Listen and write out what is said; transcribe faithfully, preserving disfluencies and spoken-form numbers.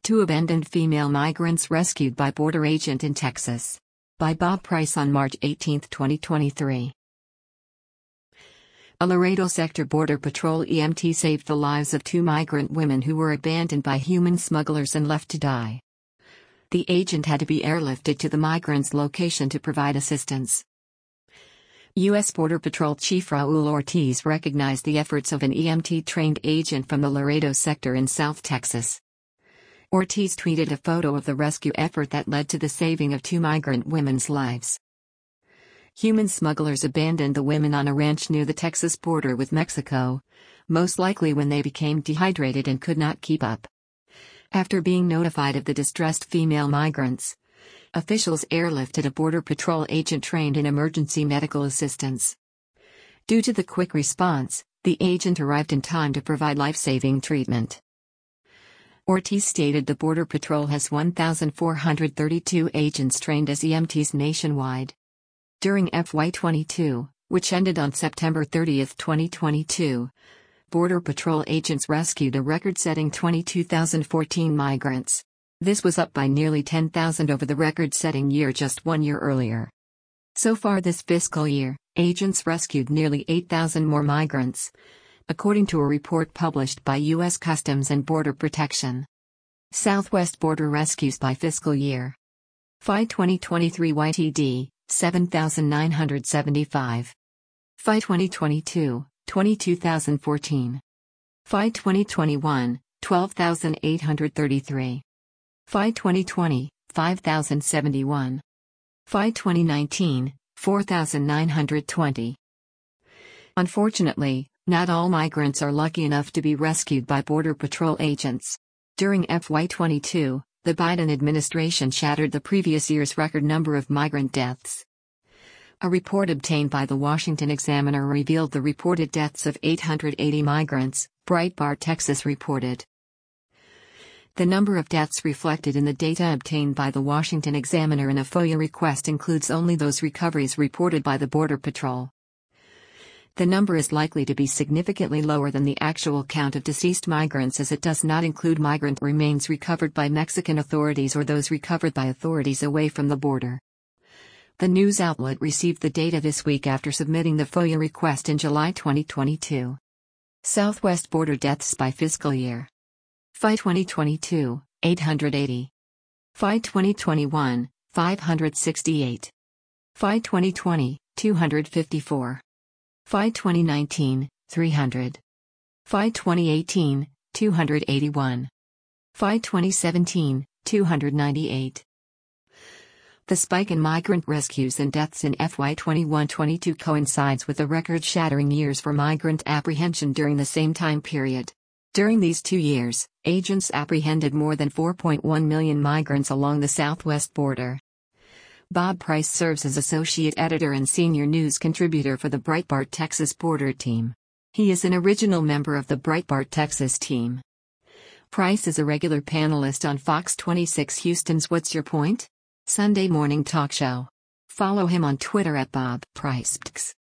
Two abandoned female migrants rescued by border agent in Texas. By Bob Price on March eighteenth, twenty twenty-three. A Laredo Sector Border Patrol E M T saved the lives of two migrant women who were abandoned by human smugglers and left to die. The agent had to be airlifted to the migrants' location to provide assistance. U S Border Patrol Chief Raul Ortiz recognized the efforts of an E M T-trained agent from the Laredo sector in South Texas. Ortiz tweeted a photo of the rescue effort that led to the saving of two migrant women's lives. Human smugglers abandoned the women on a ranch near the Texas border with Mexico, most likely when they became dehydrated and could not keep up. After being notified of the distressed female migrants, officials airlifted a Border Patrol agent trained in emergency medical assistance. Due to the quick response, the agent arrived in time to provide life-saving treatment. Ortiz stated the Border Patrol has one thousand four hundred thirty-two agents trained as E M Ts nationwide. During F Y twenty-two, which ended on September thirtieth, twenty twenty-two, Border Patrol agents rescued a record-setting twenty-two thousand fourteen migrants. This was up by nearly ten thousand over the record-setting year just one year earlier. So far this fiscal year, agents rescued nearly eight thousand more migrants, according to a report published by U S Customs and Border Protection. Southwest Border Rescues by fiscal year. F Y twenty twenty-three Y T D, seven thousand nine hundred seventy-five. F Y twenty twenty-two, twenty-two thousand fourteen. F Y twenty twenty-one, twelve thousand eight hundred thirty-three. F Y twenty twenty, five thousand seventy-one. F Y twenty nineteen, four thousand nine hundred twenty. Unfortunately, not all migrants are lucky enough to be rescued by Border Patrol agents. During F Y twenty-two, the Biden administration shattered the previous year's record number of migrant deaths. A report obtained by the Washington Examiner revealed the reported deaths of eight hundred eighty migrants, Breitbart Texas reported. The number of deaths reflected in the data obtained by the Washington Examiner in a FOIA request includes only those recoveries reported by the Border Patrol. The number is likely to be significantly lower than the actual count of deceased migrants, as it does not include migrant remains recovered by Mexican authorities or those recovered by authorities away from the border. The news outlet received the data this week after submitting the FOIA request in July twenty twenty-two. Southwest border deaths by fiscal year. F Y twenty twenty-two, eight hundred eighty. F Y twenty twenty-one, five hundred sixty-eight. F Y twenty twenty, two hundred fifty-four. F Y twenty nineteen, three hundred. F Y twenty eighteen, two hundred eighty-one. F Y twenty seventeen, two hundred ninety-eight. The spike in migrant rescues and deaths in F Y twenty-one twenty-two coincides with the record-shattering years for migrant apprehension during the same time period. During these two years, agents apprehended more than four point one million migrants along the southwest border. Bob Price serves as associate editor and senior news contributor for the Breitbart Texas border team. He is an original member of the Breitbart Texas team. Price is a regular panelist on Fox twenty-six Houston's What's Your Point? Sunday morning talk show. Follow him on Twitter at Bob Price.